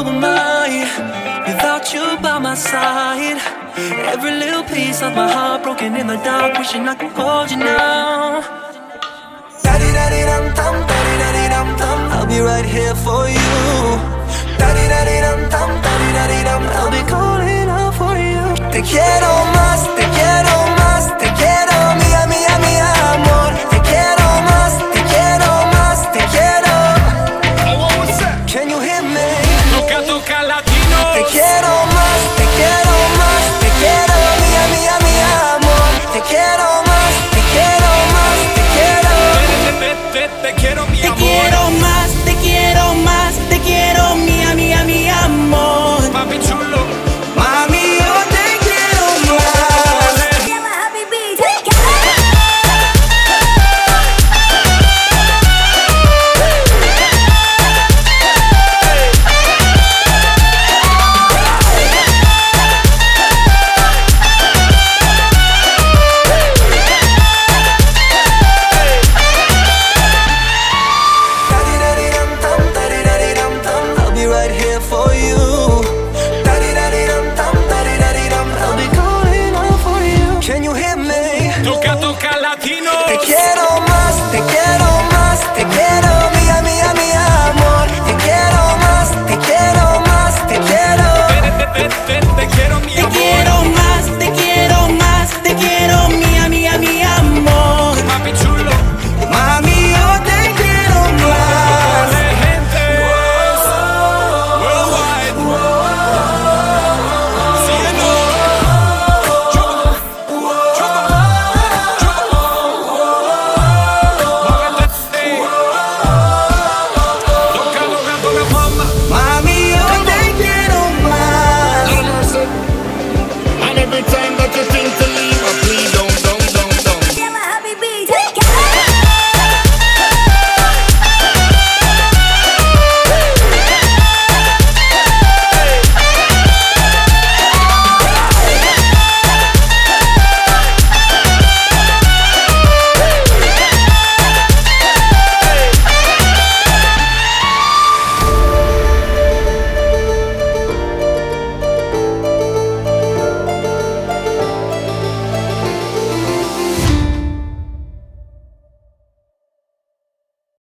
where am I without you by my side? Every little piece of my heart broken in the dark, wishing I could hold you now. Da-di-da-di-dum-dum, da-di-da-di-dum-dum, I'll be right here for you. Da-di-da-di-dum-dum, da-di-da-di-dum, I'll be calling out for you. Te quiero más, te quiero más, te quiero, mía, mía, mi amor. Te quiero más, te quiero más, te quiero. Can you hear me? Toca, toca latino. Te quiero más, te quiero más, te quiero, mía, mía, mi amor. Te quiero más, te quiero más, te quiero. Te quiero, mi Te amor. quiero más, te quiero más, te quiero, mía, mía, mi amor. Papi chulo. Mami, yo te quiero más. Da-di-da-di-dum-dum, da-di-da-di-dum-dum, I'll be right here for